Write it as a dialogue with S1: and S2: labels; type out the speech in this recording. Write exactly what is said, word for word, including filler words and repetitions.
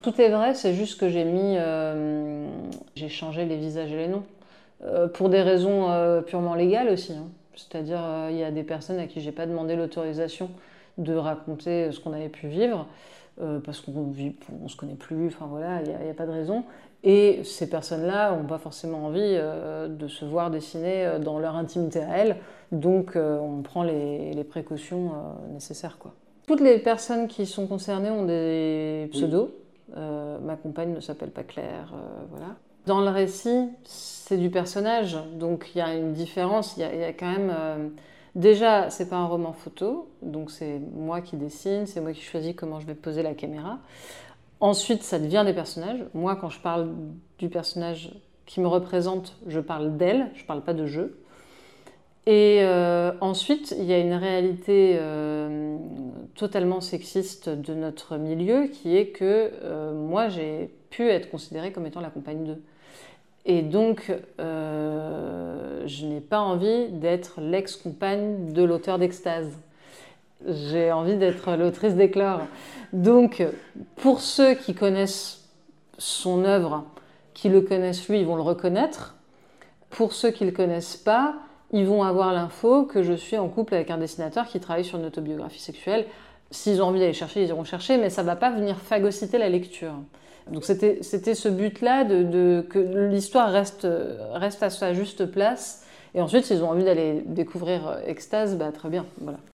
S1: Tout est vrai, c'est juste que j'ai mis, euh, j'ai changé les visages et les noms. Euh, pour des raisons euh, purement légales aussi, hein. C'est-à-dire, euh, il y a des personnes à qui j'ai pas demandé l'autorisation de raconter ce qu'on avait pu vivre, euh, parce qu'on vit, on se connaît plus, enfin voilà, il n'y a, a, pas de raison. Et ces personnes-là n'ont pas forcément envie euh, de se voir dessiner dans leur intimité à elles, donc euh, on prend les, les précautions euh, nécessaires, quoi. Toutes les personnes qui sont concernées ont des pseudos. Oui. Euh, ma compagne ne s'appelle pas Claire, euh, voilà. Dans le récit, c'est du personnage, donc il y a une différence. Il y a, y a quand même. Euh, déjà, c'est pas un roman photo, donc c'est moi qui dessine, c'est moi qui choisis comment je vais poser la caméra. Ensuite, ça devient des personnages. Moi, quand je parle du personnage qui me représente, je parle d'elle, je parle pas de jeu. Et euh, ensuite, il y a une réalité euh, totalement sexiste de notre milieu qui est que euh, moi, j'ai pu être considérée comme étant la compagne d'eux. Et donc, euh, je n'ai pas envie d'être l'ex-compagne de l'auteur d'Extase. J'ai envie d'être l'autrice d'Éclore. Donc, pour ceux qui connaissent son œuvre, qui le connaissent lui, ils vont le reconnaître. Pour ceux qui ne le connaissent pas, ils vont avoir l'info que je suis en couple avec un dessinateur qui travaille sur une autobiographie sexuelle. S'ils ont envie d'aller chercher, ils iront chercher, mais ça ne va pas venir phagocyter la lecture. Donc c'était, c'était ce but-là, de, de, que l'histoire reste, reste à sa juste place. Et ensuite, s'ils ont envie d'aller découvrir Extase, bah, très bien, voilà.